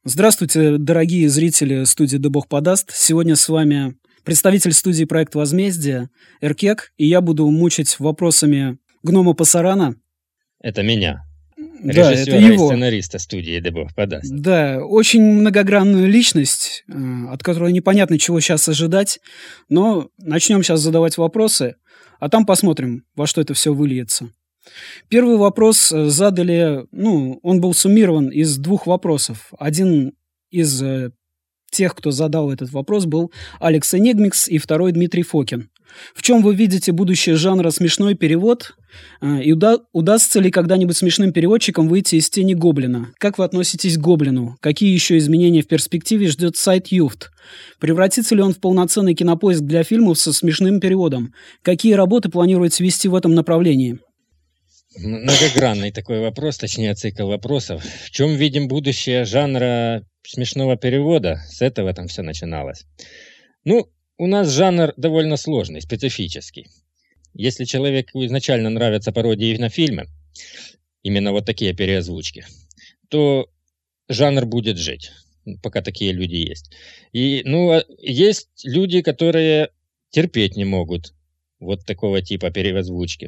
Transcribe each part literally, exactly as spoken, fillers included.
Здравствуйте, дорогие зрители студии «Да Бог подаст». Сегодня с вами представитель студии «Проект Возмездие» Эркек, и я буду мучить вопросами гнома Пасарана. Это меня, Да, это режиссера и его. сценариста студии «Да Бог подаст». Да, очень многогранную личность, э, от которой непонятно, чего сейчас ожидать, но начнем сейчас задавать вопросы, а там посмотрим, во что это все выльется. Первый вопрос э, задали, ну, он был суммирован из двух вопросов. Один из э, тех, кто задал этот вопрос, был Алекс Энигмикс, и второй Дмитрий Фокин. В чем вы видите будущее жанра смешной перевод? Э, И уда- удастся ли когда-нибудь смешным переводчикам выйти из тени Гоблина? Как вы относитесь к Гоблину? Какие еще изменения в перспективе ждет сайт Юфт? Превратится ли он в полноценный кинопоиск для фильмов со смешным переводом? Какие работы планируете вести в этом направлении? Многогранный такой вопрос, точнее цикл вопросов. В чем видим будущее жанра смешного перевода? С этого там все начиналось. Ну, у нас жанр довольно сложный, специфический. Если человеку изначально нравятся пародии на фильмы, именно вот такие переозвучки, то жанр будет жить, пока такие люди есть. И, ну, а есть люди, которые терпеть не могут вот такого типа переозвучки.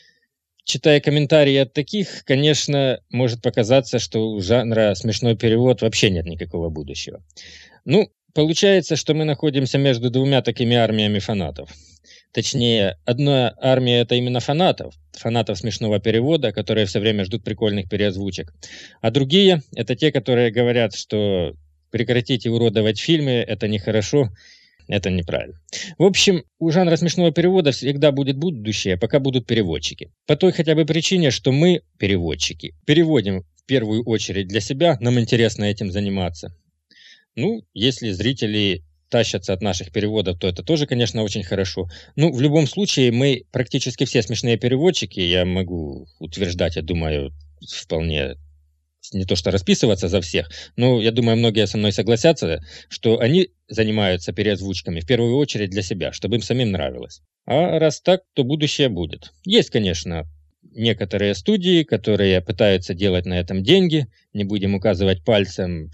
Читая комментарии от таких, конечно, может показаться, что у жанра смешной перевод вообще нет никакого будущего. Ну, получается, что мы находимся между двумя такими армиями фанатов. Точнее, одна армия — это именно фанатов, фанатов смешного перевода, которые все время ждут прикольных переозвучек. А другие — это те, которые говорят, что прекратите уродовать фильмы, это нехорошо, это неправильно. В общем, у жанра смешного перевода всегда будет будущее, пока будут переводчики. По той хотя бы причине, что мы, переводчики, переводим в первую очередь для себя, нам интересно этим заниматься. Ну, если зрители тащатся от наших переводов, то это тоже, конечно, очень хорошо. Ну, в любом случае, мы практически все смешные переводчики, я могу утверждать, я думаю, вполне не то что расписываться за всех, но я думаю, многие со мной согласятся, что они занимаются переозвучками в первую очередь для себя, чтобы им самим нравилось. А раз так, то будущее будет. Есть, конечно, некоторые студии, которые пытаются делать на этом деньги. Не будем указывать пальцем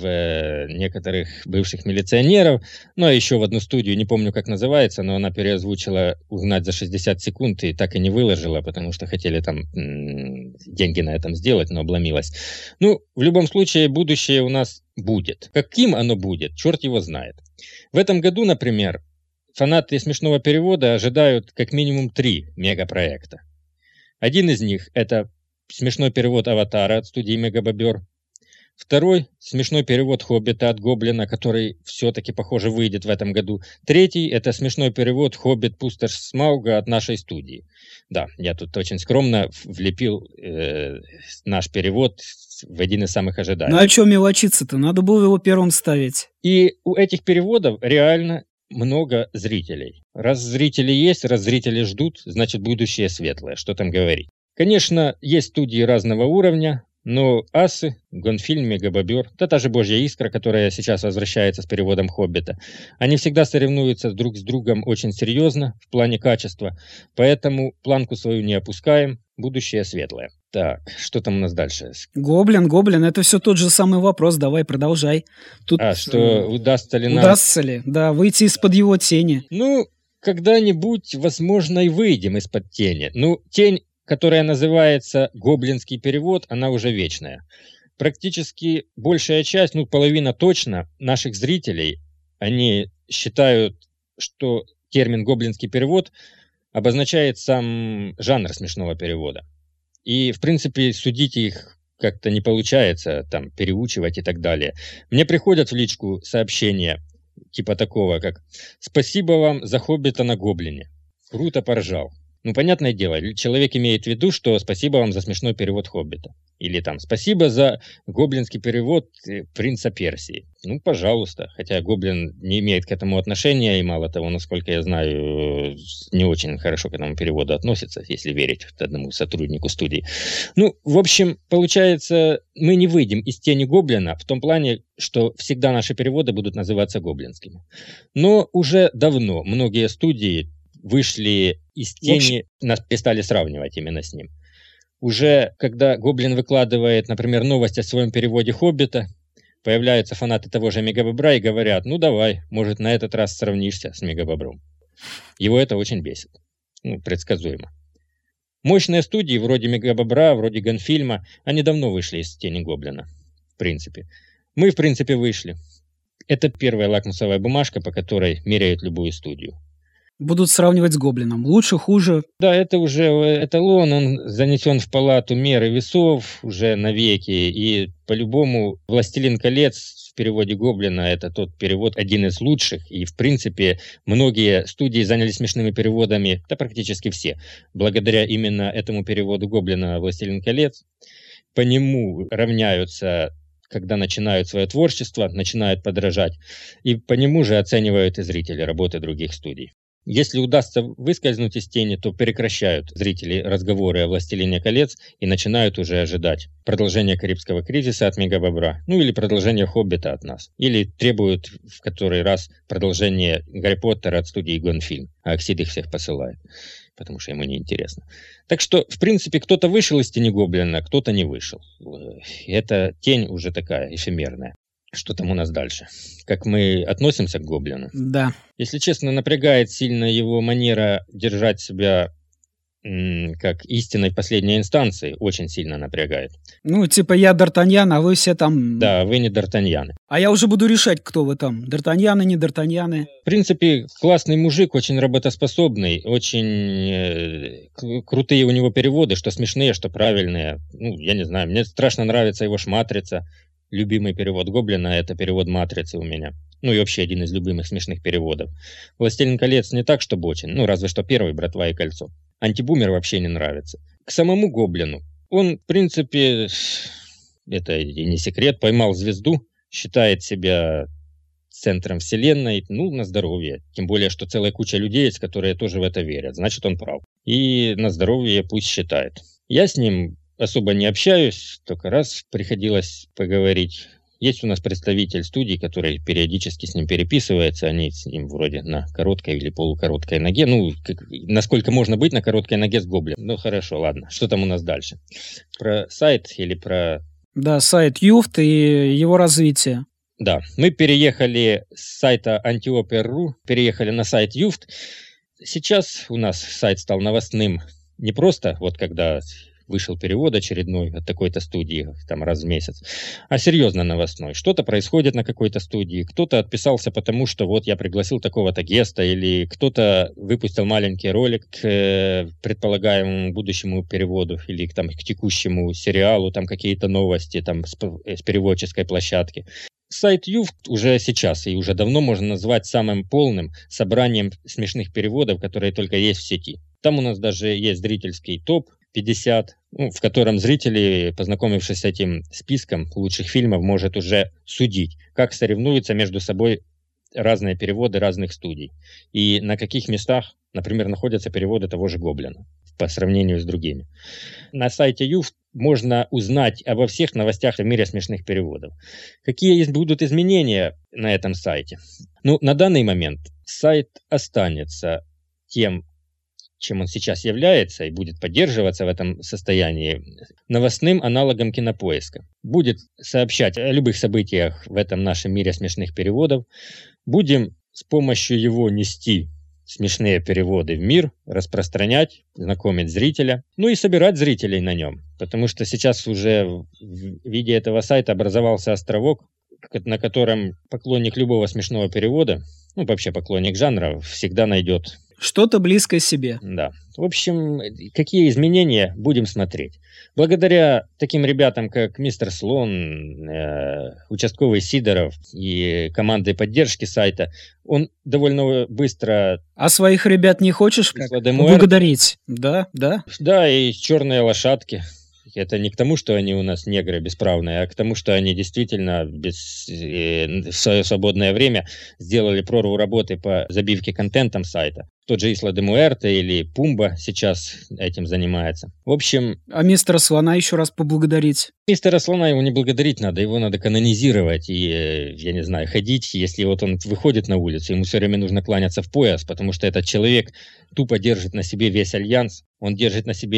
в некоторых бывших милиционеров. Но еще в одну студию, не помню, как называется, но она переозвучила «Угнать за шестьдесят секунд» и так и не выложила, потому что хотели там м- деньги на этом сделать, но обломилась. Ну, в любом случае, будущее у нас будет. Каким оно будет, черт его знает. В этом году, например, фанаты смешного перевода ожидают как минимум три мегапроекта. Один из них – это смешной перевод «Аватара» от студии «Мегабобер». Второй – смешной перевод «Хоббита» от Гоблина, который все-таки, похоже, выйдет в этом году. Третий – это смешной перевод «Хоббит. Пустошь Смауга» от нашей студии. Да, я тут очень скромно влепил э, наш перевод в один из самых ожидаемых. Ну а что мелочиться-то? Надо было его первым ставить. И у этих переводов реально много зрителей. Раз зрители есть, раз зрители ждут, значит будущее светлое. Что там говорить? Конечно, есть студии разного уровня, но асы, Гонфильм, Мегабобер, да та же Божья Искра, которая сейчас возвращается с переводом «Хоббита», они всегда соревнуются друг с другом очень серьезно в плане качества, поэтому планку свою не опускаем, будущее светлое. Так, что там у нас дальше? Гоблин, Гоблин, это все тот же самый вопрос, давай продолжай. Тут, А, что э, удастся ли нам... удастся ли, да, выйти из-под его тени? Ну, когда-нибудь, возможно, и выйдем из-под тени. Ну, тень, которая называется гоблинский перевод, она уже вечная. Практически большая часть, ну, половина точно, наших зрителей, они считают, что термин «гоблинский перевод» обозначает сам жанр смешного перевода. И, в принципе, судить их как-то не получается, там, переучивать и так далее. Мне приходят в личку сообщения, типа такого, как «Спасибо вам за «Хоббита» на Гоблине. Круто поржал». Ну, понятное дело, человек имеет в виду, что спасибо вам за смешной перевод «Хоббита». Или там «Спасибо за гоблинский перевод «Принца Персии». Ну, пожалуйста. Хотя Гоблин не имеет к этому отношения, и мало того, насколько я знаю, не очень хорошо к этому переводу относится, если верить одному сотруднику студии. Ну, в общем, получается, мы не выйдем из тени Гоблина в том плане, что всегда наши переводы будут называться гоблинскими. Но уже давно многие студии вышли из тени, нас перестали сравнивать именно с ним. Уже когда Гоблин выкладывает, например, новость о своем переводе «Хоббита», появляются фанаты того же Мегабобра и говорят: ну давай, может, на этот раз сравнишься с Мегабобром. Его это очень бесит. Ну, предсказуемо. Мощные студии вроде Мегабобра, вроде Гонфильма, они давно вышли из тени Гоблина, в принципе. Мы, в принципе, вышли. Это первая лакмусовая бумажка, по которой меряют любую студию. Будут сравнивать с Гоблином. Лучше, хуже. Да, это уже эталон, он занесен в палату меры весов уже навеки. И по-любому «Властелин колец» в переводе Гоблина — это тот перевод, один из лучших. И, в принципе, многие студии занялись смешными переводами, да практически все, благодаря именно этому переводу Гоблина «Властелин колец». По нему равняются, когда начинают свое творчество, начинают подражать. И по нему же оценивают и зрители работы других студий. Если удастся выскользнуть из тени, то прекращают зрители разговоры о «Властелине колец» и начинают уже ожидать продолжения «Карибского кризиса» от Мегабобра, ну или продолжения «Хоббита» от нас, или требуют в который раз продолжение «Гарри Поттера» от студии Гонфильм, а Оксид их всех посылает, потому что ему неинтересно. Так что, в принципе, кто-то вышел из тени Гоблина, кто-то не вышел. Эта тень уже такая эфемерная. Что там у нас дальше? Как мы относимся к Гоблину? Да. Если честно, напрягает сильно его манера держать себя м, как истинной последней инстанции. Очень сильно напрягает. Ну, типа я Д'Артаньян, а вы все там... Да, вы не Д'Артаньяны. А я уже буду решать, кто вы там. Д'Артаньяны, не Д'Артаньяны. В принципе, классный мужик, очень работоспособный, очень э, к- крутые у него переводы, что смешные, что правильные. Ну, я не знаю, мне страшно нравится его «Шматрица». Любимый перевод Гоблина — это перевод «Матрицы» у меня. Ну и вообще один из любимых смешных переводов. «Властелин колец» не так, чтобы очень. Ну, разве что первый «Братва и кольцо». «Антибумер» вообще не нравится. К самому Гоблину. Он, в принципе, это и не секрет, поймал звезду, считает себя центром вселенной. Ну, на здоровье. Тем более, что целая куча людей есть, которые тоже в это верят. Значит, он прав. И на здоровье пусть считает. Я с ним особо не общаюсь, только раз приходилось поговорить. Есть у нас представитель студии, который периодически с ним переписывается, они с ним вроде на короткой или полукороткой ноге, ну, как, насколько можно быть на короткой ноге с Гоблином. Ну, хорошо, ладно, что там у нас дальше? Про сайт или про... Да, сайт Юфт и его развитие. Да, мы переехали с сайта антиопер точка ру, переехали на сайт Юфт. Сейчас у нас сайт стал новостным не просто, вот когда... вышел перевод очередной от такой-то студии, там раз в месяц, а серьезно новостной. Что-то происходит на какой-то студии, кто-то отписался потому, что вот я пригласил такого-то геста, или кто-то выпустил маленький ролик к э, предполагаемому будущему переводу, или там, к текущему сериалу, там какие-то новости там, с, с переводческой площадки. Сайт Юфт уже сейчас и уже давно можно назвать самым полным собранием смешных переводов, которые только есть в сети. Там у нас даже есть зрительский топ пятьдесят, ну, в котором зрители, познакомившись с этим списком лучших фильмов, может уже судить, как соревнуются между собой разные переводы разных студий. И на каких местах, например, находятся переводы того же Гоблина по сравнению с другими. На сайте Юфт можно узнать обо всех новостях в мире смешных переводов. Какие будут изменения на этом сайте? Ну, на данный момент сайт останется тем, чем он сейчас является и будет поддерживаться в этом состоянии, новостным аналогом Кинопоиска. Будет сообщать о любых событиях в этом нашем мире смешных переводов. Будем с помощью его нести смешные переводы в мир, распространять, знакомить зрителя, ну и собирать зрителей на нем. Потому что сейчас уже в виде этого сайта образовался островок, на котором поклонник любого смешного перевода, ну вообще поклонник жанра, всегда найдет что-то близкое себе. Да. В общем, какие изменения будем смотреть. Благодаря таким ребятам, как мистер Слон, э, участковый Сидоров и команды поддержки сайта, он довольно быстро... А своих ребят не хочешь как Ладемуэр... поблагодарить? Да, да. Да, и черные лошадки. Это не к тому, что они у нас негры бесправные, а к тому, что они действительно без, э, в свое свободное время сделали прорву работы по забивке контентом сайта. Тот же Исла де Муэрте или Пумба сейчас этим занимается. В общем... А мистера Слона еще раз поблагодарить? Мистера Слона его не благодарить надо, его надо канонизировать и, э, я не знаю, ходить. Если вот он выходит на улицу, ему все время нужно кланяться в пояс, потому что этот человек тупо держит на себе весь Альянс, он держит на себе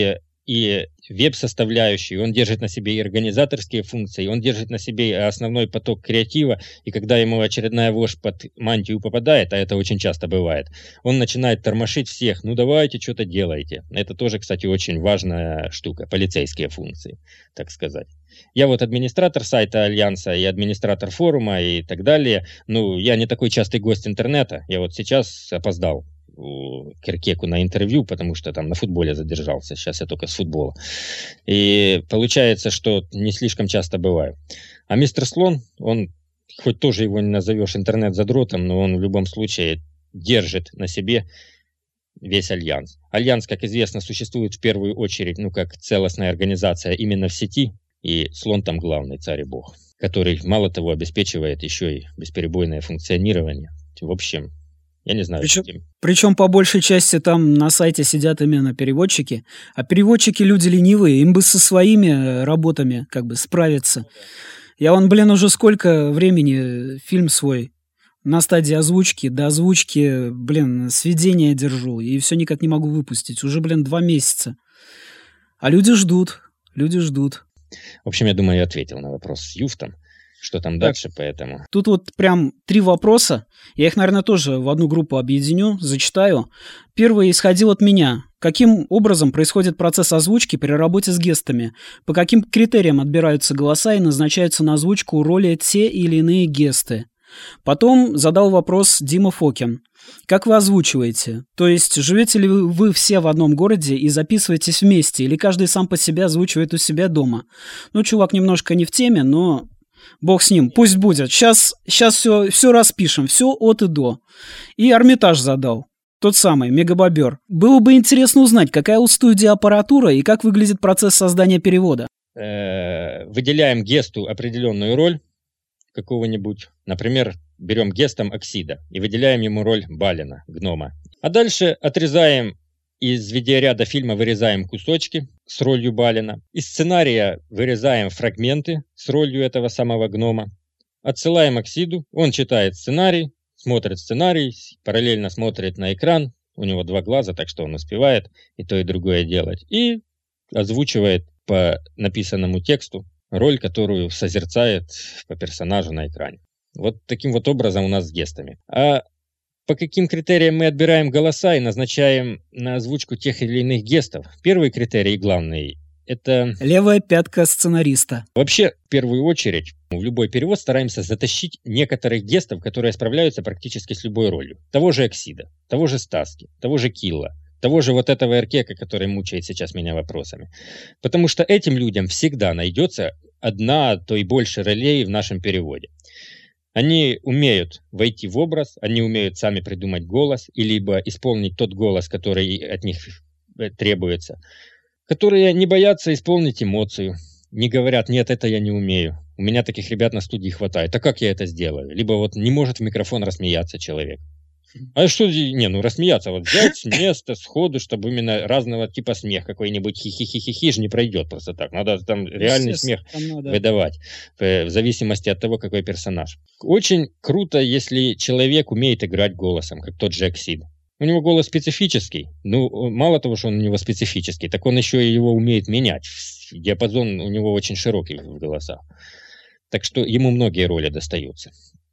и веб-составляющую, он держит на себе и организаторские функции, он держит на себе и основной поток креатива, и когда ему очередная вошь под мантию попадает, а это очень часто бывает, он начинает тормошить всех, ну давайте что-то делайте. Это тоже, кстати, очень важная штука, полицейские функции, так сказать. Я вот администратор сайта Альянса и администратор форума и так далее. Ну, я не такой частый гость интернета. Я вот сейчас опоздал к Иркеку на интервью, потому что там на футболе задержался. Сейчас я только с футбола. И получается, что не слишком часто бываю. А мистер Слон, он, хоть тоже его не назовешь интернет-задротом, но он в любом случае держит на себе весь Альянс. Альянс, как известно, существует в первую очередь, ну, как целостная организация именно в сети, и Слон там главный, царь и бог, который, мало того, обеспечивает еще и бесперебойное функционирование. В общем, я не знаю. Причем, причем по большей части там на сайте сидят именно переводчики, а переводчики люди ленивые, им бы со своими работами как бы справиться. Я вон, блин, уже сколько времени фильм свой на стадии озвучки, до озвучки, блин, сведения держу, и все никак не могу выпустить. Уже, блин, два месяца. А люди ждут, люди ждут. В общем, я думаю, я ответил на вопрос с Юфтом. Что там так, дальше, поэтому... Тут вот прям три вопроса. Я их, наверное, тоже в одну группу объединю, зачитаю. Первый исходил от меня. Каким образом происходит процесс озвучки при работе с гестами? По каким критериям отбираются голоса и назначаются на озвучку роли те или иные гесты? Потом задал вопрос Дима Фокин. Как вы озвучиваете? То есть живете ли вы все в одном городе и записываетесь вместе, или каждый сам по себе озвучивает у себя дома? Ну, чувак немножко не в теме, но бог с ним, пусть будет. Сейчас, сейчас все, все распишем, все от и до. И Армитаж задал. Тот самый, Мегабобер. Было бы интересно узнать, какая у студии аппаратура и как выглядит процесс создания перевода. Выделяем гесту определенную роль какого-нибудь, например, берем гестом Оксида и выделяем ему роль Балина, гнома. А дальше отрезаем из видеоряда фильма, вырезаем кусочки с ролью Балина. Из сценария вырезаем фрагменты с ролью этого самого гнома. Отсылаем Оксиду, он читает сценарий, смотрит сценарий, параллельно смотрит на экран. У него два глаза, так что он успевает и то, и другое делать. И озвучивает по написанному тексту роль, которую созерцает по персонажу на экране. Вот таким вот образом у нас с гестами. А по каким критериям мы отбираем голоса и назначаем на озвучку тех или иных гестов? Первый критерий и главный – это... левая пятка сценариста. Вообще, в первую очередь, в любой перевод стараемся затащить некоторых гестов, которые справляются практически с любой ролью. Того же Оксида, того же Стаски, того же Килла, того же вот этого Иркека, который мучает сейчас меня вопросами. Потому что этим людям всегда найдется одна, а то и больше ролей в нашем переводе. Они умеют войти в образ, они умеют сами придумать голос, и либо исполнить тот голос, который от них требуется, которые не боятся исполнить эмоцию, не говорят: нет, это я не умею. У меня таких ребят на студии хватает. А как я это сделаю? Либо вот не может в микрофон рассмеяться человек. А что, не, ну рассмеяться, вот взять с места, сходу, чтобы именно разного типа смех какой-нибудь хи-хи-хи-хи же не пройдет просто так. Надо там реальный смех надо выдавать, в зависимости от того, какой персонаж. Очень круто, если человек умеет играть голосом, как тот же Оксид. У него голос специфический, ну, мало того, что он у него специфический, так он еще и его умеет менять. Диапазон у него очень широкий в голосах. Так что ему многие роли достаются.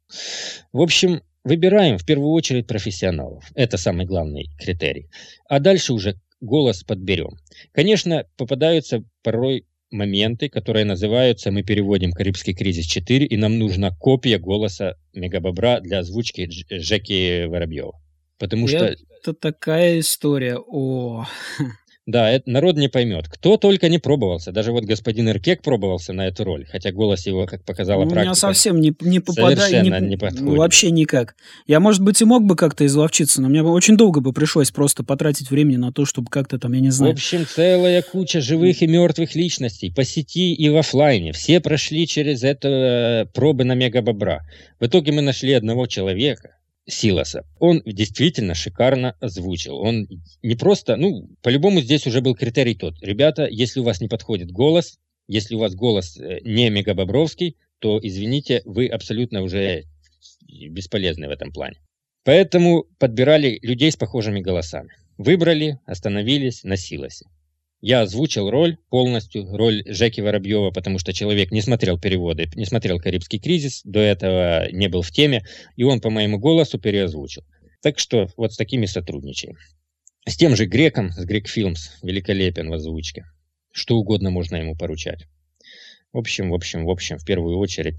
В общем, выбираем в первую очередь профессионалов. Это самый главный критерий. А дальше уже голос подберем. Конечно, попадаются порой моменты, которые называются, мы переводим «Карибский кризис четыре», и нам нужна копия голоса Мегабобра для озвучки Жеки Воробьева. Потому что... Это такая история. О... Да, это народ не поймет. Кто только не пробовался. Даже вот господин Иркек пробовался на эту роль. Хотя голос его, как показала ну, практика, у меня совсем не, не попадает. Совершенно не, не подходит. Ну, вообще никак. Я, может быть, и мог бы как-то изловчиться, но мне бы очень долго бы пришлось просто потратить времени на то, чтобы как-то там, я не знаю. В общем, целая куча живых и мертвых личностей по сети и в офлайне. Все прошли через это пробы на Мегабобра. В итоге мы нашли одного человека, Силоса. Он действительно шикарно озвучил. Он не просто, ну, по-любому здесь уже был критерий тот. Ребята, если у вас не подходит голос, если у вас голос не мегабобровский, то, извините, вы абсолютно уже бесполезны в этом плане. Поэтому подбирали людей с похожими голосами. Выбрали, остановились на Силосе. Я озвучил роль полностью, роль Жеки Воробьева, потому что человек не смотрел переводы, не смотрел «Карибский кризис», до этого не был в теме, и он по моему голосу переозвучил. Так что вот с такими сотрудничаем. С тем же Греком, с Грек Филмс, великолепен в озвучке. Что угодно можно ему поручать. В общем, в общем, в общем, в первую очередь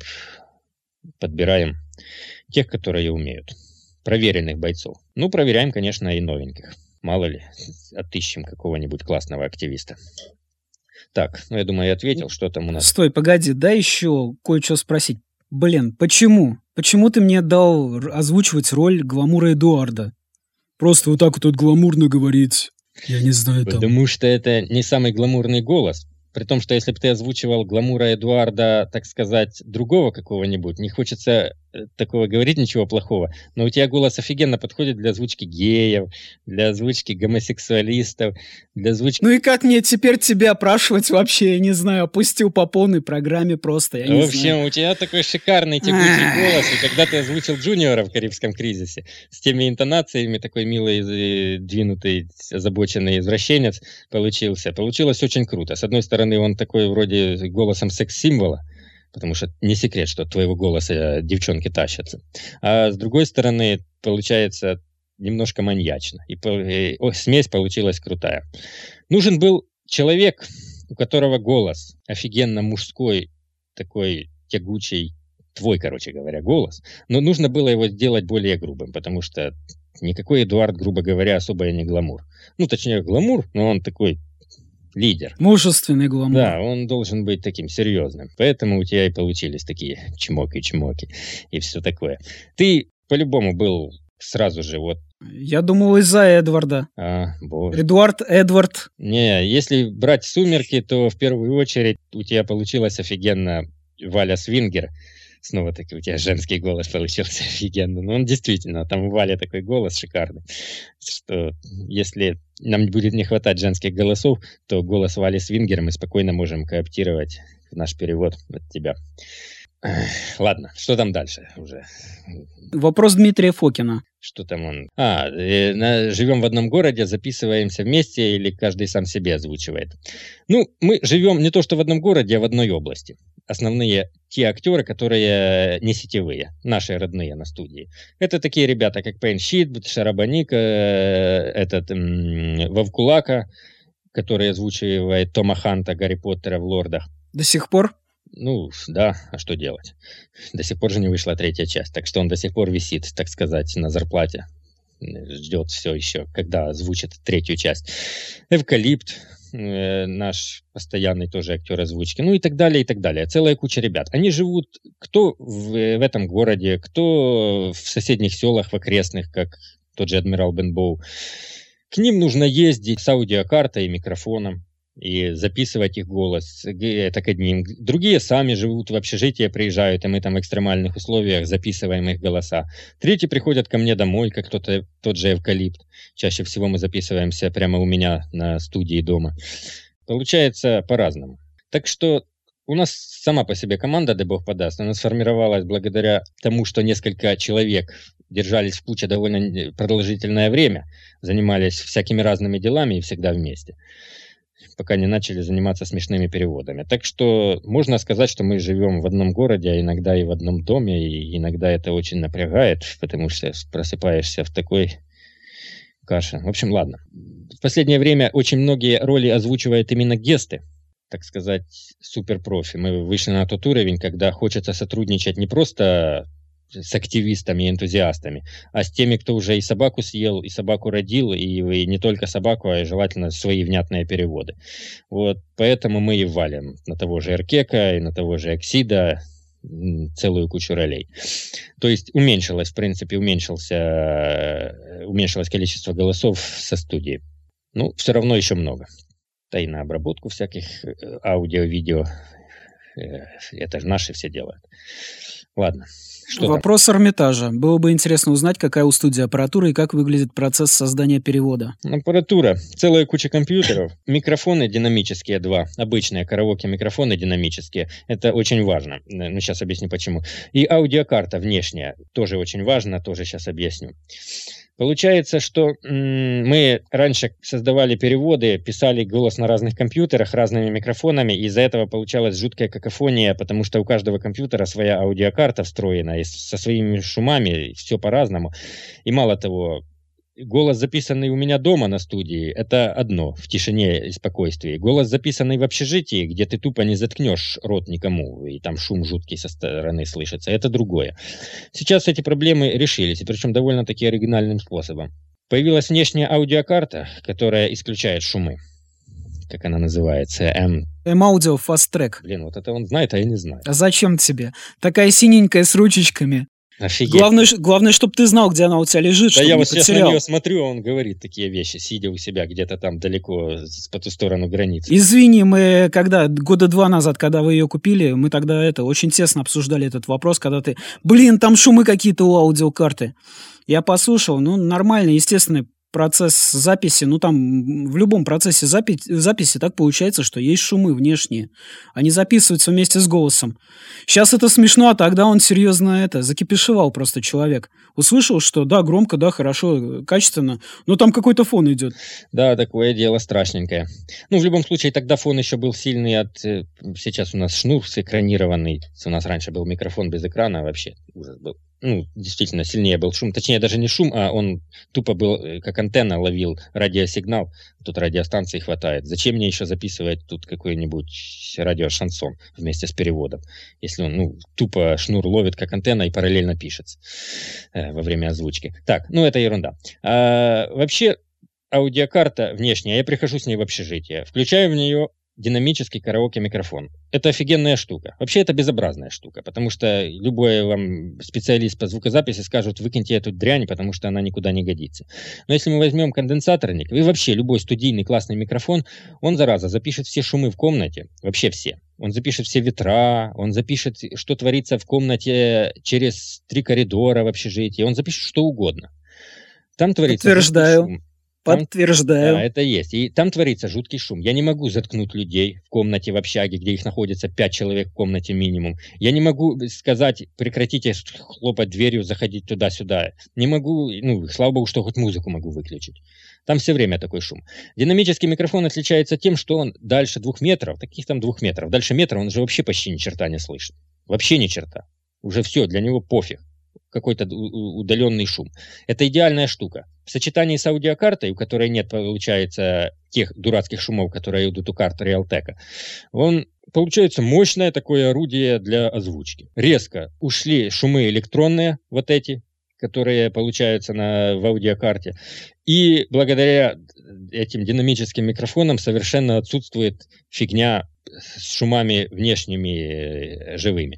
подбираем тех, которые умеют. Проверенных бойцов. Ну, проверяем, конечно, и новеньких. Мало ли, отыщем какого-нибудь классного активиста. Так, ну, я думаю, я ответил, что там у нас. Стой, погоди, дай еще кое-что спросить. Блин, почему? Почему ты мне дал озвучивать роль Гламура Эдуарда? Просто вот так вот тут гламурно говорить. Я не знаю там. Потому что это не самый гламурный голос. При том, что если бы ты озвучивал Гламура Эдуарда, так сказать, другого какого-нибудь, не хочется такого говорить, ничего плохого, но у тебя голос офигенно подходит для озвучки геев, для озвучки гомосексуалистов, для озвучки... Ну и как мне теперь тебя опрашивать вообще? Я не знаю, опустил по полной программе просто, я не В общем, знаю. у тебя такой шикарный тягучий голос, и когда ты озвучил Джуниора в «Карибском кризисе» с теми интонациями, такой милый, двинутый, озабоченный извращенец получился. Получилось очень круто. С одной стороны, он такой вроде голосом секс-символа, потому что не секрет, что от твоего голоса девчонки тащатся. А с другой стороны, получается немножко маньячно. И, и о, смесь получилась крутая. Нужен был человек, у которого голос офигенно мужской, такой тягучий, твой, короче говоря, голос. Но нужно было его сделать более грубым, потому что никакой Эдуард, грубо говоря, особо и не гламур. Ну, точнее, гламур, но он такой... лидер. Мужественный гламур. Да, он должен быть таким серьезным. Поэтому у тебя и получились такие чмоки-чмоки и все такое. Ты по-любому был сразу же вот... Я думал из-за Эдварда. А, боже. Эдуард, Эдвард. Не, если брать «Сумерки», то в первую очередь у тебя получилось офигенно Валя Свингер. Снова-таки у тебя женский голос получился офигенно. Но он действительно, там у Вали такой голос шикарный, что если нам будет не хватать женских голосов, то голос Вали Свингер мы спокойно можем кооптировать в наш перевод от тебя. Ладно, что там дальше уже? Вопрос Дмитрия Фокина. Что там он? А, э, на, живем в одном городе, записываемся вместе или каждый сам себе озвучивает? Ну, мы живем не то что в одном городе, а в одной области. Основные те актеры, которые не сетевые, наши родные на студии. Это такие ребята, как Пейн Щит, Шарабаника, этот м, Вовкулака, который озвучивает Тома Ханта, Гарри Поттера в «Лордах». До сих пор? Ну, да, а что делать? До сих пор же не вышла третья часть, так что он до сих пор висит, так сказать, на зарплате. Ждет все еще, когда озвучит третью часть. Эвкалипт, э, наш постоянный тоже актер озвучки, ну и так далее, и так далее. Целая куча ребят. Они живут кто в, в этом городе, кто в соседних селах, в окрестных, как тот же Адмирал Бенбоу. К ним нужно ездить с аудиокартой и микрофоном и записывать их голос. Это к одним. Другие сами живут в общежитии, приезжают, и мы там в экстремальных условиях записываем их голоса. Третьи приходят ко мне домой, как кто-то, тот же Эвкалипт. Чаще всего мы записываемся прямо у меня на студии дома. Получается по-разному. Так что у нас сама по себе команда, дай бог подаст, она сформировалась благодаря тому, что несколько человек держались в куче довольно продолжительное время, занимались всякими разными делами и всегда вместе, пока не начали заниматься смешными переводами. Так что можно сказать, что мы живем в одном городе, а иногда и в одном доме, и иногда это очень напрягает, потому что просыпаешься в такой каше. В общем, ладно. В последнее время очень многие роли озвучивают именно гесты, так сказать, суперпрофи. Мы вышли на тот уровень, когда хочется сотрудничать не просто с активистами и энтузиастами, а с теми, кто уже и собаку съел, и собаку родил, и, и не только собаку, а и желательно свои внятные переводы. Вот поэтому мы и валим на того же Эркека и на того же Эксида целую кучу ролей. То есть уменьшилось, в принципе, уменьшился, уменьшилось количество голосов со студии. Ну, все равно еще много. Да и на обработку всяких аудио, видео. Это же наши все делают. Ладно. Что Вопрос там? Эрмитажа. Было бы интересно узнать, какая у студии аппаратура и как выглядит процесс создания перевода. Аппаратура. Целая куча компьютеров. Микрофоны динамические два. Обычные караоке микрофоны динамические. Это очень важно. Ну, сейчас объясню почему. И аудиокарта внешняя. Тоже очень важно. Тоже сейчас объясню. Получается, что м, мы раньше создавали переводы, писали голос на разных компьютерах, разными микрофонами, и из-за этого получалась жуткая какофония, потому что у каждого компьютера своя аудиокарта встроена, и с- со своими шумами, все по-разному. И мало того, голос, записанный у меня дома на студии, это одно, в тишине и спокойствии. Голос, записанный в общежитии, где ты тупо не заткнешь рот никому, и там шум жуткий со стороны слышится, это другое. Сейчас эти проблемы решились, и причем довольно-таки оригинальным способом. Появилась внешняя аудиокарта, которая исключает шумы. Как она называется? М. M-Audio Fast Track. Блин, вот это он знает, а я не знаю. А зачем тебе? Такая синенькая с ручечками. Офигеть. Главное, ш- главное, чтобы ты знал, где она у тебя лежит, Да чтобы я не вот сейчас на потерял. нее смотрю, а он говорит такие вещи, сидя у себя где-то там далеко, с- по ту сторону границы. Извини, мы когда, года два назад, когда вы ее купили, мы тогда это, очень тесно обсуждали этот вопрос, когда ты, блин, там шумы какие-то у аудиокарты. Я послушал, ну, нормально, естественный процесс записи, ну, там в любом процессе запи- записи так получается, что есть шумы внешние. Они записываются вместе с голосом. Сейчас это смешно, а тогда он серьезно это, закипишевал просто человек. Услышал, что да, громко, да, хорошо, качественно, но там какой-то фон идет. Да, такое дело страшненькое. Ну, в любом случае, тогда фон еще был сильный от... э, Сейчас у нас шнур сэкранированный. У нас раньше был микрофон без экрана, вообще ужас был. Ну, действительно, сильнее был шум. Точнее, даже не шум, а он тупо был, э, как антенна, ловил радиосигнал. Тут радиостанции хватает. Зачем мне еще записывать тут какой-нибудь радиошансон вместе с переводом, если он, ну, тупо шнур ловит как антенна и параллельно пишется э, во время озвучки. Так, ну, это ерунда. А, вообще, аудиокарта внешняя, я прихожу с ней в общежитие, включаю в нее динамический караоке-микрофон. Это офигенная штука. Вообще это безобразная штука, потому что любой вам специалист по звукозаписи скажет, выкиньте эту дрянь, потому что она никуда не годится. Но если мы возьмем конденсаторник, и вообще любой студийный классный микрофон, он, зараза, запишет все шумы в комнате, вообще все. Он запишет все ветра, он запишет, что творится в комнате через три коридора в общежитии, он запишет что угодно. Там творится жуткий Подтверждаю. шум. Там, Подтверждаю. да, это есть. И там творится жуткий шум. Я не могу заткнуть людей в комнате в общаге, где их находится пять человек в комнате минимум. Я не могу сказать, прекратите хлопать дверью, заходить туда-сюда. Не могу, ну, слава богу, что хоть музыку могу выключить. Там все время такой шум. Динамический микрофон отличается тем, что он дальше двух метров, таких там двух метров, дальше метра он уже вообще почти ни черта не слышит. Вообще ни черта. Уже все, для него пофиг. Какой-то удаленный шум. Это идеальная штука. В сочетании с аудиокартой, у которой нет, получается, тех дурацких шумов, которые идут у карты Realtek, он получается мощное такое орудие для озвучки. Резко ушли шумы электронные, вот эти, которые получаются на, в аудиокарте. И благодаря этим динамическим микрофонам совершенно отсутствует фигня с шумами внешними живыми.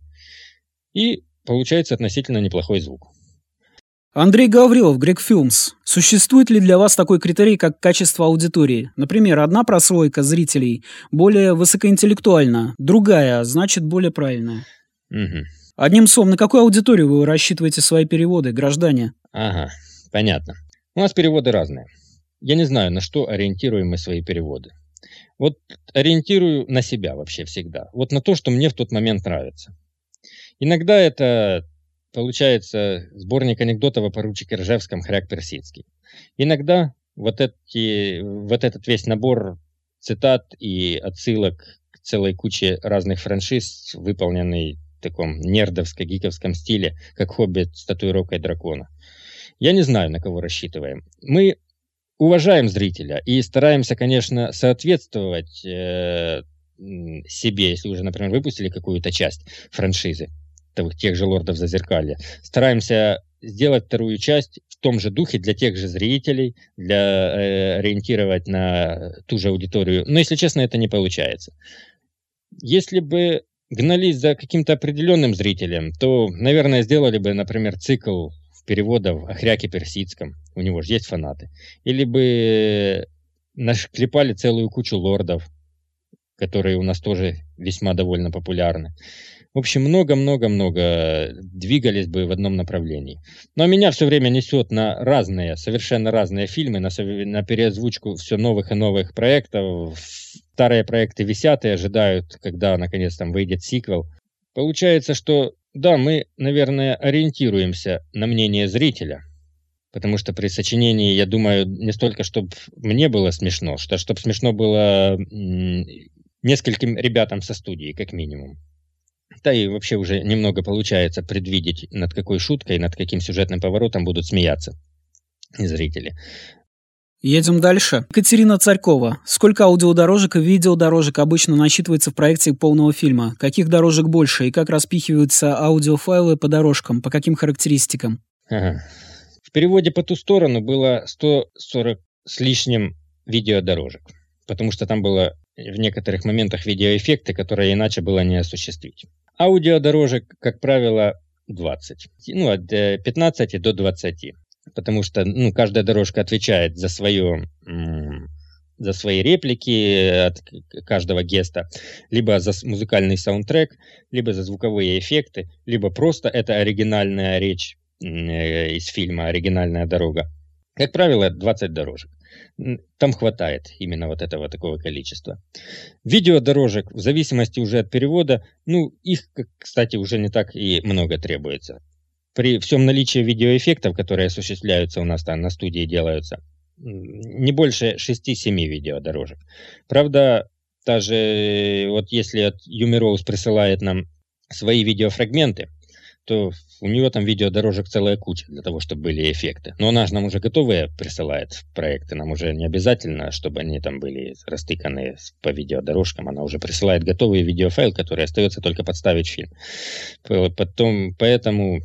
И получается относительно неплохой звук. Андрей Гаврилов, Грег Films. Существует ли для вас такой критерий, как качество аудитории? Например, одна прослойка зрителей более высокоинтеллектуальна, другая, значит, более правильная. Угу. Одним словом, на какую аудиторию вы рассчитываете свои переводы, граждане? Ага, понятно. У нас переводы разные. Я не знаю, на что ориентируем мы свои переводы. Вот ориентирую на себя вообще всегда. Вот на то, что мне в тот момент нравится. Иногда это получается сборник анекдотов о поручике Ржевском «Хряк Персидский». Иногда вот, эти, вот этот весь набор цитат и отсылок к целой куче разных франшиз, выполненный в таком нердовско-гиковском стиле, как «Хоббит с татуировкой дракона». Я не знаю, на кого рассчитываем. Мы уважаем зрителя и стараемся, конечно, соответствовать э, себе, если уже, например, выпустили какую-то часть франшизы, тех же «Лордов Зазеркалья». Стараемся сделать вторую часть в том же духе для тех же зрителей, для э, ориентировать на ту же аудиторию. Но, если честно, это не получается. Если бы гнались за каким-то определенным зрителем, то, наверное, сделали бы, например, цикл переводов о Хряке Персидском. У него же есть фанаты. Или бы наклепали целую кучу лордов, которые у нас тоже весьма довольно популярны. В общем, много-много-много двигались бы в одном направлении. Но меня все время несет на разные, совершенно разные фильмы, на, на переозвучку все новых и новых проектов. Старые проекты висят и ожидают, когда наконец там выйдет сиквел. Получается, что да, мы, наверное, ориентируемся на мнение зрителя, Потому что при сочинении, я думаю, не столько, чтобы мне было смешно, что чтобы смешно было м, нескольким ребятам со студии, как минимум. Да и вообще уже немного получается предвидеть, над какой шуткой, над каким сюжетным поворотом будут смеяться зрители. Едем дальше. Екатерина Царькова. Сколько аудиодорожек и видеодорожек обычно насчитывается в проекте полного фильма? Каких дорожек больше и как распихиваются аудиофайлы по дорожкам? По каким характеристикам? Ага. В переводе «По ту сторону» было сто сорок с лишним видеодорожек, потому что там было в некоторых моментах видеоэффекты, которые иначе было не осуществить. Аудиодорожек, как правило, двадцать. Ну, от пятнадцати до двадцати. Потому что ну, каждая дорожка отвечает за, свое, за свои реплики от каждого геста, либо за музыкальный саундтрек, либо за звуковые эффекты, либо просто это оригинальная речь из фильма, оригинальная дорога. Как правило, двадцать дорожек. Там хватает именно вот этого такого количества. Видеодорожек, в зависимости уже от перевода, ну, их, кстати, уже не так и много требуется. При всем наличии видеоэффектов, которые осуществляются у нас там на студии, делаются, не больше шести-семи видеодорожек. Правда, даже вот если Юмироуз присылает нам свои видеофрагменты, то у нее там видеодорожек целая куча для того, чтобы были эффекты. Но она же нам уже готовые присылает проекты, нам уже не обязательно, чтобы они там были растыканы по видеодорожкам, она уже присылает готовый видеофайл, который остается только подставить в фильм. Потом, поэтому,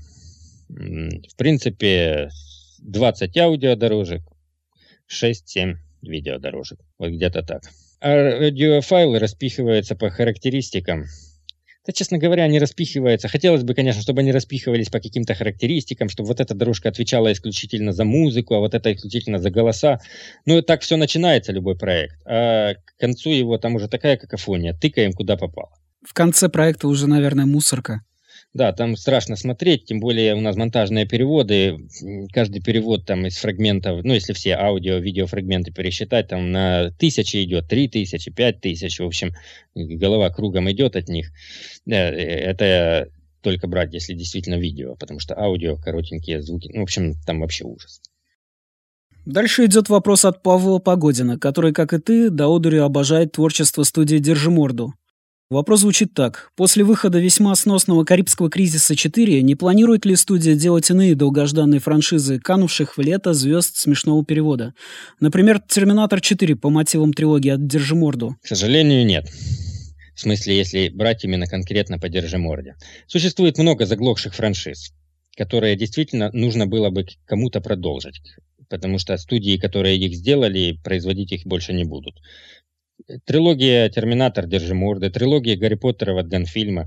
в принципе, двадцать аудиодорожек, шесть-семь видеодорожек, вот где-то так. А аудиофайлы распихиваются по характеристикам. Да, честно говоря, не распихивается. Хотелось бы, конечно, чтобы они распихивались по каким-то характеристикам, чтобы вот эта дорожка отвечала исключительно за музыку, а вот эта исключительно за голоса. Ну, и так все начинается, любой проект. А к концу его там уже такая какофония. Тыкаем, куда попало. В конце проекта уже, наверное, мусорка. Да, там страшно смотреть, тем более у нас монтажные переводы. Каждый перевод там из фрагментов, ну, если все аудио, видеофрагменты пересчитать, там на тысячи идет, три тысячи, пять тысяч, в общем, голова кругом идет от них. Это только брать, если действительно видео, потому что аудио, коротенькие звуки, ну, в общем, там вообще ужас. Дальше идет вопрос от Павла Погодина, который, как и ты, до одури обожает творчество студии «Держи морду». Вопрос звучит так. После выхода весьма сносного «Карибского кризиса четыре» не планирует ли студия делать иные долгожданные франшизы, канувших в лето звезд смешного перевода? Например, «Терминатор четыре» по мотивам трилогии от «Держи морду». К сожалению, нет. В смысле, если брать именно конкретно по «Держи морде». Существует много заглохших франшиз, которые действительно нужно было бы кому-то продолжить, потому что студии, которые их сделали, производить их больше не будут. Трилогия «Терминатор», «Держи морды», трилогия «Гарри Поттера» от Гонфильма.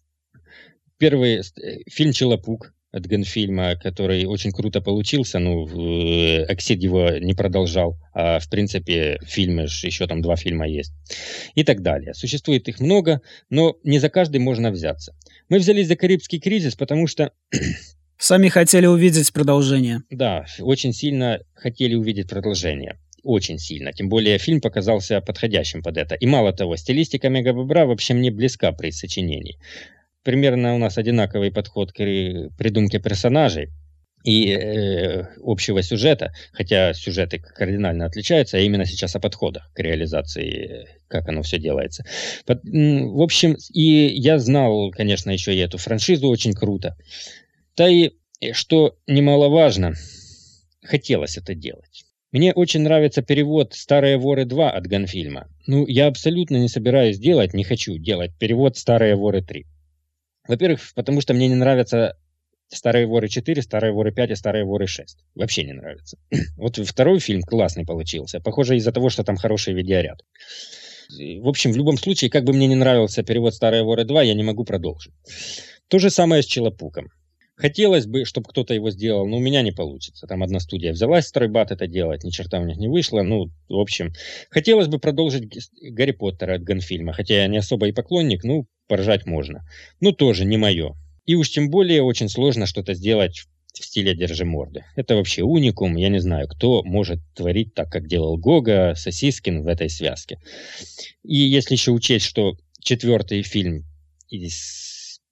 Первый фильм «Челопук» от Гонфильма, который очень круто получился, ну, Оксид его не продолжал, а в принципе в фильме еще там два фильма есть. И так далее. Существует их много, но не за каждый можно взяться. Мы взялись за «Карибский кризис», потому что... Сами хотели увидеть продолжение. Да, очень сильно хотели увидеть продолжение. Очень сильно. Тем более фильм показался подходящим под это. И мало того, стилистика Мегабобра вообще мне близка при сочинении. Примерно у нас одинаковый подход к придумке персонажей и э, общего сюжета, хотя сюжеты кардинально отличаются, а именно сейчас о подходах к реализации, как оно все делается. Под, в общем, и я знал, конечно, еще и эту франшизу очень круто. Да и, что немаловажно, хотелось это делать. Мне очень нравится перевод «Старые воры два» от Гонфильма. Ну, я абсолютно не собираюсь делать, не хочу делать перевод «Старые воры три». Во-первых, потому что мне не нравятся «Старые воры четыре», «Старые воры пять» и «Старые воры шесть». Вообще не нравится. Вот второй фильм классный получился. Похоже, из-за того, что там хороший видеоряд. В общем, в любом случае, как бы мне не нравился перевод «Старые воры два», я не могу продолжить. То же самое с «Челопуком». Хотелось бы, чтобы кто-то его сделал, но у меня не получится. Там одна студия взялась, Стройбат, это делать, ни черта у них не вышло. Ну, в общем, хотелось бы продолжить «Гарри Поттера» от Гонфильма, хотя я не особо и поклонник, ну, поржать можно. Ну, тоже не мое. И уж тем более очень сложно что-то сделать в стиле «Держи морды». Это вообще уникум, я не знаю, кто может творить так, как делал Гога, Сосискин в этой связке. И если еще учесть, что четвертый фильм из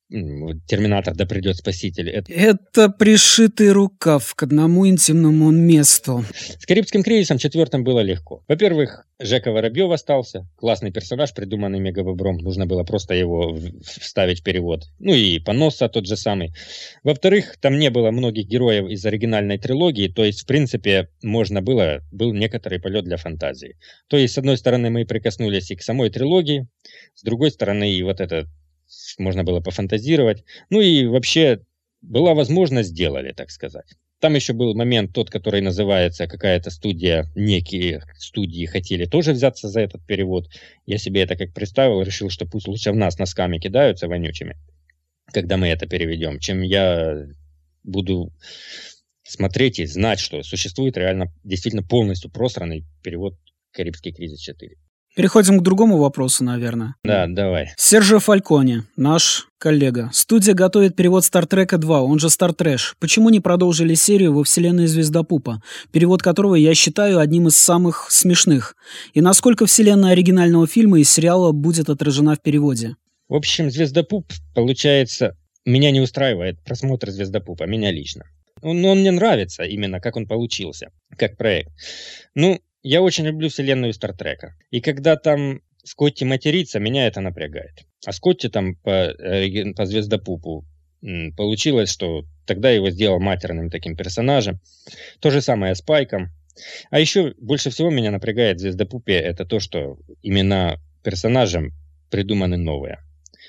Терминатор, да придет спаситель. Это... Это пришитый рукав к одному интимному месту. С «Карибским кризисом» четвертым было легко. Во-первых, Жека Воробьев остался. Классный персонаж, придуманный Мегабобром. Нужно было просто его вставить в перевод. Ну и Поноса тот же самый. Во-вторых, там не было многих героев из оригинальной трилогии. То есть, в принципе, можно было... Был некоторый полет для фантазии. То есть, с одной стороны, мы прикоснулись и к самой трилогии. С другой стороны, и вот это... Можно было пофантазировать. Ну и вообще была возможность, сделали, так сказать. Там еще был момент тот, который называется, какая-то студия, некие студии хотели тоже взяться за этот перевод. Я себе это как представил, решил, что пусть лучше в нас носками кидаются вонючими, когда мы это переведем, чем я буду смотреть и знать, что существует реально действительно полностью просранный перевод «Карибский кризис четыре». Переходим к другому вопросу, наверное. Да, давай. Серджио Фальконе, наш коллега. Студия готовит перевод «Стартрека два», он же «Стартрэш». Почему не продолжили серию во вселенной Звездопупа, перевод которого я считаю одним из самых смешных? И насколько вселенная оригинального фильма и сериала будет отражена в переводе? В общем, «Звездопуп», получается, меня не устраивает просмотр «Звездопупа», меня лично. Он, он мне нравится именно, как он получился, как проект. Ну, я очень люблю вселенную Стартрека. И когда там Скотти матерится, меня это напрягает. А Скотти там по, по Звездопупу получилось, что тогда его сделал матерным таким персонажем. То же самое с Пайком. А еще больше всего меня напрягает в Звездопупе это то, что имена персонажам придуманы новые.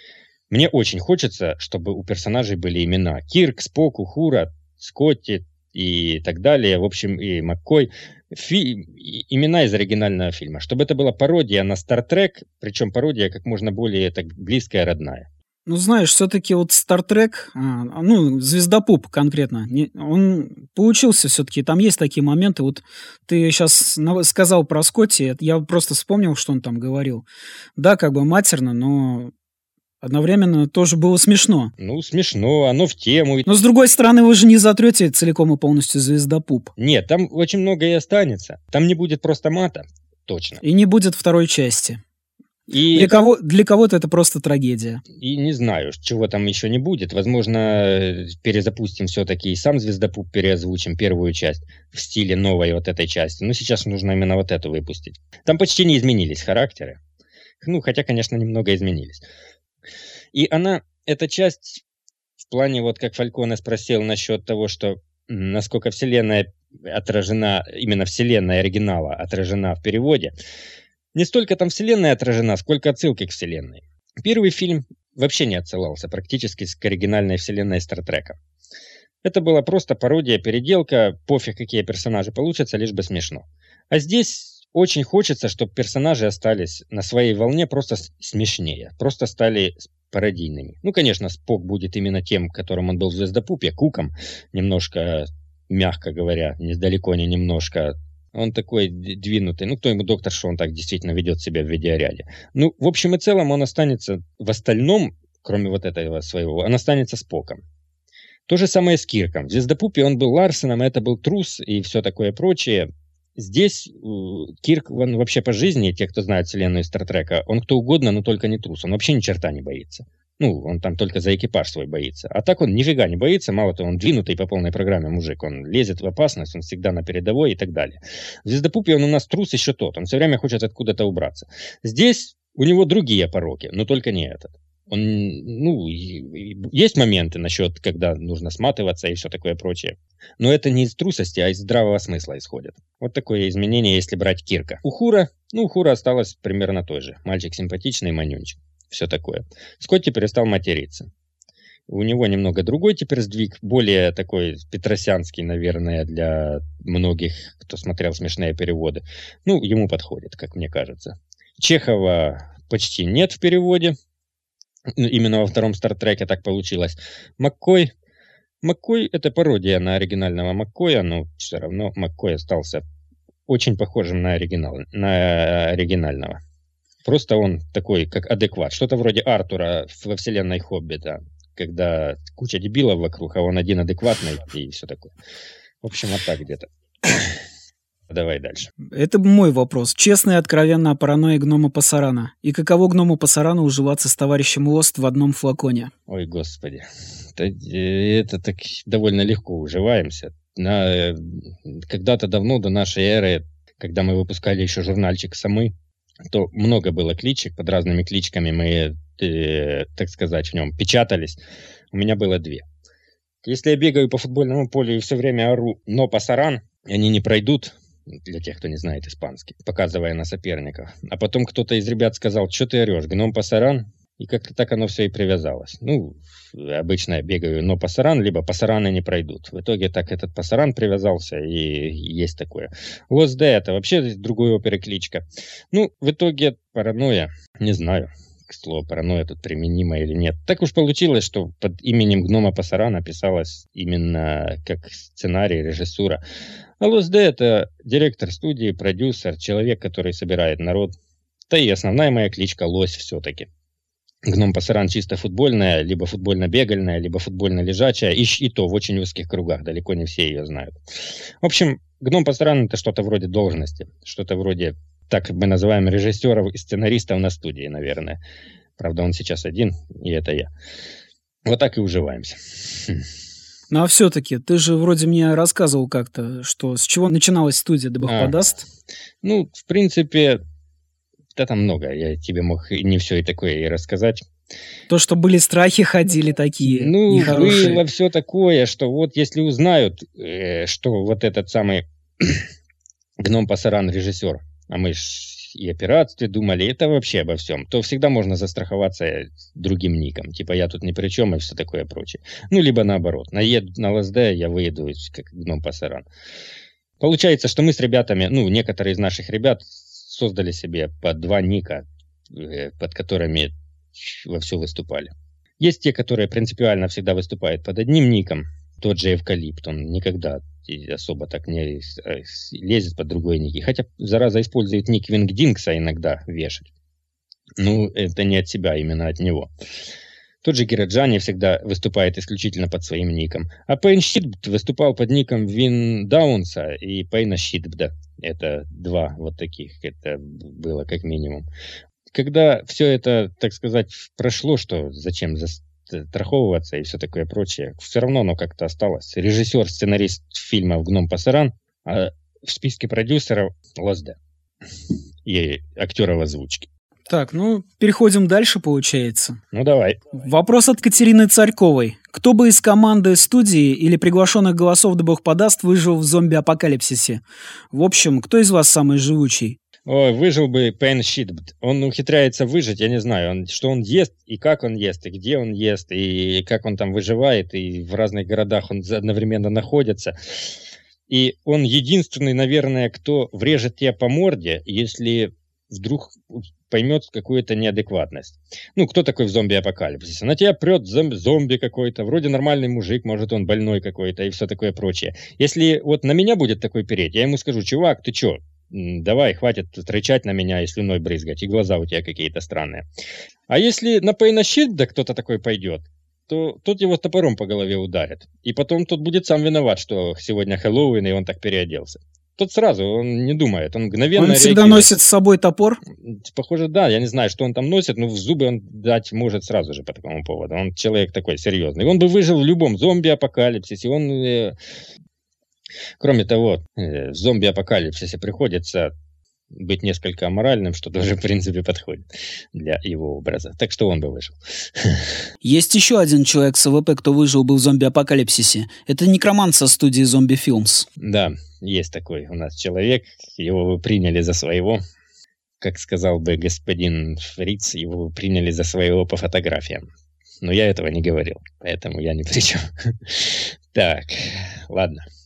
Мне очень хочется, чтобы у персонажей были имена. Кирк, Спок, Ухура, Скотти и так далее. В общем, и Маккой. Фи- имена из оригинального фильма. Чтобы это была пародия на Стартрек, причем пародия как можно более так близкая, родная. Ну, знаешь, все-таки вот Стартрек, а, ну, Звездопуп конкретно, не, он получился все-таки, там есть такие моменты. Вот ты сейчас сказал про Скотти, я просто вспомнил, что он там говорил. Да, как бы матерно, но одновременно тоже было смешно. Ну, смешно, оно в тему. Но, с другой стороны, вы же не затрете целиком и полностью Звездопуп. Нет, там очень многое останется. Там не будет просто мата, точно. И не будет второй части. И для, кого, для кого-то это просто трагедия. И не знаю, чего там еще не будет. Возможно, перезапустим все-таки и сам Звездопуп переозвучим первую часть в стиле новой вот этой части. Но сейчас нужно именно вот эту выпустить. Там почти не изменились характеры. Ну, хотя, конечно, немного изменились. И она, эта часть, в плане, вот как Фальконе спросил насчет того, что насколько вселенная отражена, именно вселенная оригинала отражена в переводе, не столько там вселенная отражена, сколько отсылки к вселенной. Первый фильм вообще не отсылался практически к оригинальной вселенной Стартрека. Это была просто пародия, переделка, пофиг, какие персонажи получатся, лишь бы смешно. А здесь очень хочется, чтобы персонажи остались на своей волне просто смешнее, просто стали пародийными. Ну, конечно, Спок будет именно тем, которым он был в Звездопупе, Куком, немножко, мягко говоря, недалеко не немножко. Он такой двинутый. Ну, кто ему доктор, что он так действительно ведет себя в видеоряде. Ну, в общем и целом, он останется в остальном, кроме вот этого своего, он останется Споком. То же самое с Кирком. В Звездопупе он был Ларсеном, это был трус и все такое прочее. Здесь Кирк, он вообще по жизни, те, кто знает вселенную Стартрека, он кто угодно, но только не трус. Он вообще ни черта не боится. Ну, он там только за экипаж свой боится. А так он нифига не боится. Мало того, он двинутый по полной программе мужик. Он лезет в опасность, он всегда на передовой и так далее. В Звездопупе он у нас трус еще тот. Он все время хочет откуда-то убраться. Здесь у него другие пороки, но только не этот. Он, ну, есть моменты насчет, когда нужно сматываться и все такое прочее. Но это не из трусости, а из здравого смысла исходит. Вот такое изменение, если брать Кирка. Ухура, ну, Ухура осталась примерно той же. Мальчик симпатичный, манюнчик. Все такое. Скотти перестал материться. У него немного другой теперь сдвиг, более такой петросянский, наверное, для многих, кто смотрел смешные переводы. Ну, ему подходит, как мне кажется. Чехова почти нет в переводе. Именно во втором Стартреке так получилось. Маккой. Маккой — это пародия на оригинального Маккоя, но все равно Маккой остался очень похожим на, оригинал, на оригинального. Просто он такой, как адекват. Что-то вроде Артура во вселенной Хоббита, когда куча дебилов вокруг, а он один адекватный и все такое. В общем, вот так где-то. Давай дальше. Это мой вопрос. Честно и откровенно о паранойи гнома Пассарана. И каково гному Пассарану уживаться с товарищем Лост в одном флаконе? Ой, господи. Это, это так довольно легко уживаемся. На, когда-то давно, до нашей эры, когда мы выпускали еще журнальчик «Самы», то много было кличек, под разными кличками мы, э, так сказать, в нем печатались. У меня было две. Если я бегаю по футбольному полю и все время ору «но Пассаран», они не пройдут, для тех, кто не знает испанский, показывая на соперников. А потом кто-то из ребят сказал: что ты орешь, гном Пассаран? И как-то так оно все и привязалось. Ну, обычно я бегаю «но Пассаран», либо «Пассараны не пройдут». В итоге так этот Пассаран привязался, и есть такое. Лос Д — это вообще другой оперы кличка. Ну, в итоге паранойя, не знаю, к слову, паранойя тут применима или нет. Так уж получилось, что под именем гнома Пассарана писалось именно как сценарий, режиссура. А Лос Д — это директор студии, продюсер, человек, который собирает народ. Да и основная моя кличка Лось все-таки. Гном Пассаран чисто футбольная, либо футбольно-бегальная, либо футбольно-лежачая, и, и то в очень узких кругах, далеко не все ее знают. В общем, гном Пассаран — это что-то вроде должности, что-то вроде, так мы называем, режиссеров и сценаристов на студии, наверное. Правда, он сейчас один, и это я. Вот так и уживаемся. Ну а все-таки, ты же вроде мне рассказывал как-то, что с чего начиналась студия «Да Бог А, подаст». Ну, в принципе, да там много, я тебе мог и не все и такое и рассказать. То, что были страхи, ходили такие Ну, нехорошие. было все такое, что вот если узнают, э, что вот этот самый гном Пассаран режиссер, а мы ж и о пиратстве думали, это вообще обо всем, то всегда можно застраховаться другим ником. Типа я тут ни при чем и все такое прочее. Ну, либо наоборот. Наеду на ЛСД, я выеду как гном Пассаран. Получается, что мы с ребятами, ну, некоторые из наших ребят создали себе по два ника, под которыми во все выступали. Есть те, которые принципиально всегда выступают под одним ником. Тот же Эвкалипт, он никогда особо так не лезет под другой ник. Хотя, зараза, использует ник Вингдингса иногда вешать. Ну, это не от себя, именно от него. Тот же Гираджани всегда выступает исключительно под своим ником. А Пейн Щитбд выступал под ником Вин Даунса и Пейна Щитбда. Это два вот таких. Это было как минимум. Когда все это, так сказать, прошло, что зачем застраховываться и все такое прочее, все равно оно как-то осталось. Режиссер, сценарист фильмов «Гном Пассаран», а в списке продюсеров Лос Д и актеров озвучки. Так, ну, переходим дальше, получается. Ну, давай. Вопрос от Катерины Царьковой. Кто бы из команды студии или приглашенных голосов «Да Бог подаст» выжил в зомби-апокалипсисе? В общем, кто из вас самый живучий? Ой, выжил бы Пейн Щитбд. Он ухитряется выжить, я не знаю, он, что он ест, и как он ест, и где он ест, и как он там выживает, и в разных городах он одновременно находится. И он единственный, наверное, кто врежет тебя по морде, если вдруг поймет какую-то неадекватность. Ну, кто такой в зомби-апокалипсисе? На тебя прет зомби, зомби какой-то, вроде нормальный мужик, может, он больной какой-то, и все такое прочее. Если вот на меня будет такой переть, я ему скажу: чувак, ты чё? Давай, хватит рычать на меня и слюной брызгать, и глаза у тебя какие-то странные. А если на Пейна Щитбда кто-то такой пойдет, то тот его топором по голове ударит. И потом тот будет сам виноват, что сегодня Хэллоуин, и он так переоделся. Тот сразу, он не думает, он мгновенно Он всегда реагирует. носит с собой топор? Похоже, да, я не знаю, что он там носит, но в зубы он дать может сразу же по такому поводу. Он человек такой серьезный. Он бы выжил в любом зомби-апокалипсисе. Он, э, кроме того, э, в зомби-апокалипсисе приходится быть несколько аморальным, что тоже, в принципе, подходит для его образа. Так что он бы выжил. Есть еще один человек с АВП, кто выжил бы в зомби-апокалипсисе. Это некромант со студии Zombie Films. Да, есть такой у нас человек. Его вы приняли за своего. Как сказал бы господин Фриц, его вы приняли за своего по фотографиям. Но я этого не говорил, поэтому я ни при чем. Так, ладно.